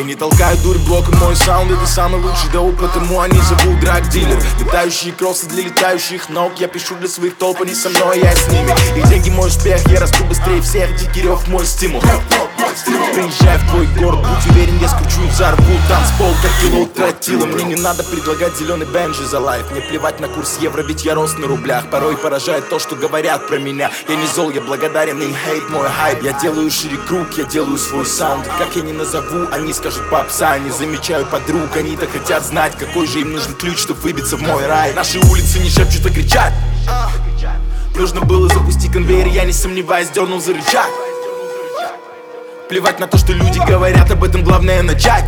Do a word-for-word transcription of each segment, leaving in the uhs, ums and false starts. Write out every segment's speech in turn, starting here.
не толкаю дурь блоком, мой саунд это самый лучший доуп, потому они зовут драг-дилер. Летающие кроссы для летающих ног, я пишу для своих толп, они со мной, я с ними. И деньги мой успех, я расту быстрее всех, дикий рев мой стимул. Приезжай в твой город, будь уверен, я скручу и взорву танцпол, как кило тротила. Мне не надо предлагать зеленый бенджи за лайф. Мне плевать на курс евро, ведь я рос на рублях. Порой поражает то, что говорят про меня. Я не зол, я благодарен им, хейт мой хайп. Я делаю шире круг, я делаю свой саунд. Как я не назову, они скажут попса. Не замечаю подруг, они-то хотят знать, какой же им нужен ключ, чтобы выбиться в мой рай. Наши улицы не шепчут, а кричат. Нужно было запустить конвейер, я не сомневаюсь, дернул за рычаг. Плевать на то, что люди говорят, об этом главное начать.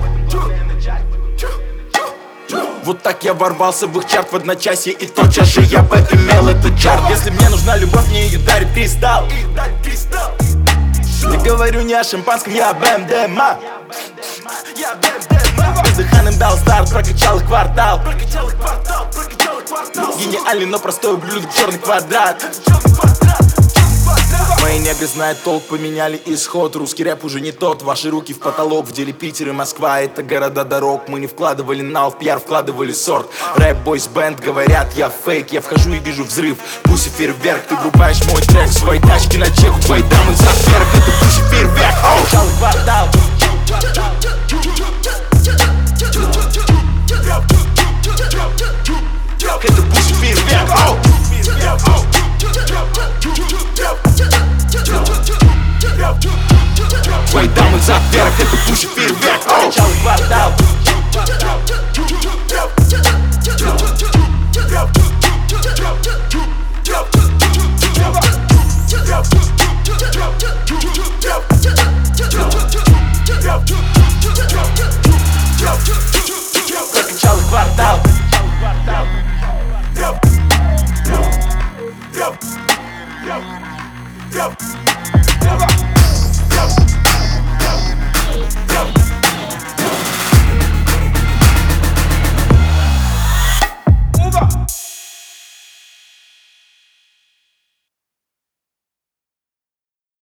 Вот так я ворвался в их чарт в одночасье, и тотчас же я поимел этот чарт. Если мне нужна любовь, мне ее дарит кристалл. Я говорю не о шампанском, я об эм дэ эм а. Бездыханным дал старт, прокачал их квартал. Гениальный, но простой ублюдок, черный квадрат. Мои негры знают толк, поменяли исход. Русский рэп уже не тот, ваши руки в потолок. В деле Питер и Москва, это города дорог. Мы не вкладывали нал, в пиар вкладывали сорт. Рэп, бойс, бенд, говорят, я фейк. Я вхожу и вижу взрыв, пусть и фейерверк. Ты врубаешь мой трек, свои тачки на чеку. Твои дамы за вверх, это пусть и фейерверк. Сначала квартал. Это пусть и фейерверк. Твои дамы за вверх, это пусть и фейерверк. Сначала квартал. Прокачал квартал.